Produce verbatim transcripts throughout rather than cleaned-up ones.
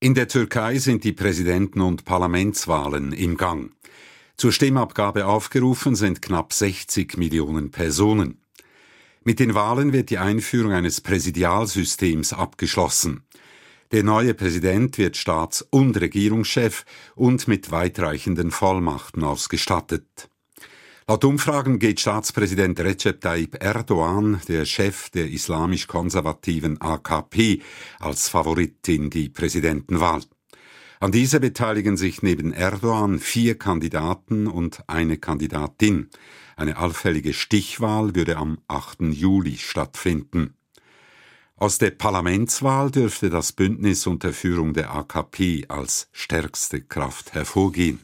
In der Türkei sind die Präsidenten- und Parlamentswahlen im Gang. Zur Stimmabgabe aufgerufen sind knapp sechzig Millionen Personen. Mit den Wahlen wird die Einführung eines Präsidialsystems abgeschlossen. Der neue Präsident wird Staats- und Regierungschef und mit weitreichenden Vollmachten ausgestattet. Laut Umfragen geht Staatspräsident Recep Tayyip Erdoğan, der Chef der islamisch-konservativen A K P, als Favorit in die Präsidentenwahl. An dieser beteiligen sich neben Erdoğan vier Kandidaten und eine Kandidatin. Eine allfällige Stichwahl würde am achten Juli stattfinden. Aus der Parlamentswahl dürfte das Bündnis unter Führung der A K P als stärkste Kraft hervorgehen.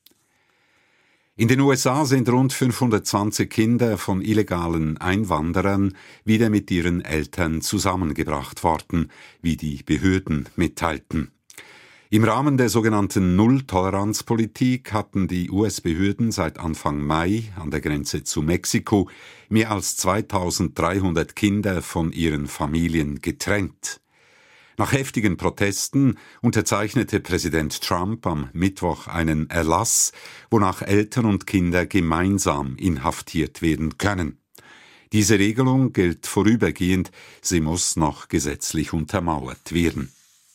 In den U S A sind rund fünfhundertzwanzig Kinder von illegalen Einwanderern wieder mit ihren Eltern zusammengebracht worden, wie die Behörden mitteilten. Im Rahmen der sogenannten Null-Toleranz-Politik hatten die U S-Behörden seit Anfang Mai an der Grenze zu Mexiko mehr als zweitausenddreihundert Kinder von ihren Familien getrennt. Nach heftigen Protesten unterzeichnete Präsident Trump am Mittwoch einen Erlass, wonach Eltern und Kinder gemeinsam inhaftiert werden können. Diese Regelung gilt vorübergehend, sie muss noch gesetzlich untermauert werden.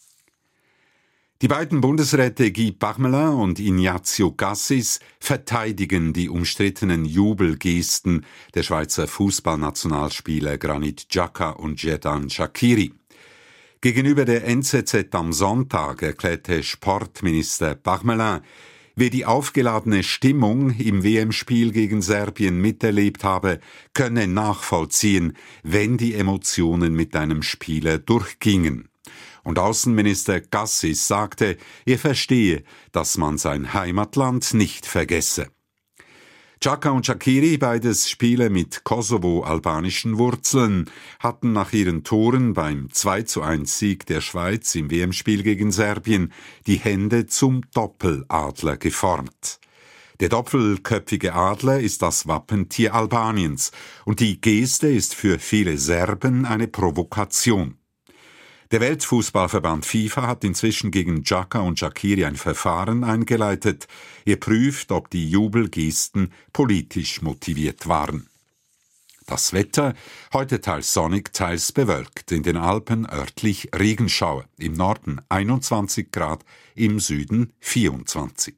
Die beiden Bundesräte Guy Parmelin und Ignazio Cassis verteidigen die umstrittenen Jubelgesten der Schweizer Fußballnationalspieler Granit Xhaka und Xherdan Shaqiri. Gegenüber der N Z Z am Sonntag erklärte Sportminister Parmelin, wer die aufgeladene Stimmung im W M-Spiel gegen Serbien miterlebt habe, könne nachvollziehen, wenn die Emotionen mit einem Spieler durchgingen. Und Außenminister Cassis sagte, er verstehe, dass man sein Heimatland nicht vergesse. Xhaka und Shaqiri, beides Spieler mit kosovo-albanischen Wurzeln, hatten nach ihren Toren beim zwei zu eins Sieg der Schweiz im W M-Spiel gegen Serbien die Hände zum Doppeladler geformt. Der doppelköpfige Adler ist das Wappentier Albaniens und die Geste ist für viele Serben eine Provokation. Der Weltfußballverband FIFA hat inzwischen gegen Xhaka und Shaqiri ein Verfahren eingeleitet. Er prüft, ob die Jubelgesten politisch motiviert waren. Das Wetter, heute teils sonnig, teils bewölkt, in den Alpen örtlich Regenschauer, im Norden einundzwanzig Grad, im Süden vierundzwanzig.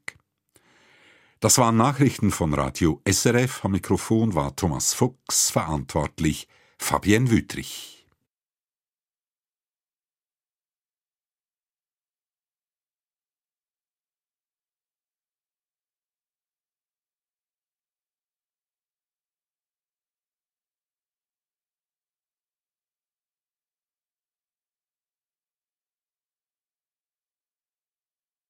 Das waren Nachrichten von Radio S R F, am Mikrofon war Thomas Fuchs, verantwortlich Fabienne Wüthrich.